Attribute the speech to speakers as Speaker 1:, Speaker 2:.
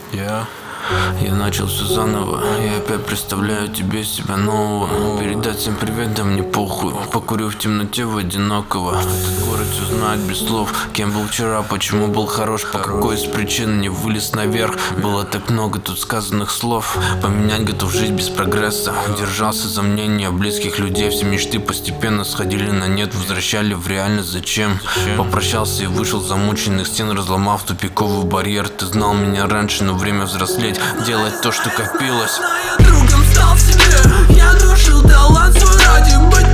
Speaker 1: Я начал все заново, я опять представляю тебе себя нового. Передать всем привет, да мне похуй. Покурю в темноте в одинокого. Этот город все знает без слов. Кем был вчера, почему был хорош, по какой из причин не вылез наверх. Было так много тут сказанных слов. Поменять готов жить без прогресса. Держался за мнение близких людей. Все мечты постепенно сходили на нет, возвращали в реальность. Зачем? Попрощался и вышел с замученных стен, разломав тупиковый барьер. Ты знал меня раньше, но время взрослеть, делать то, что копилось.
Speaker 2: Я другом стал себе, я душил талант свой ради быть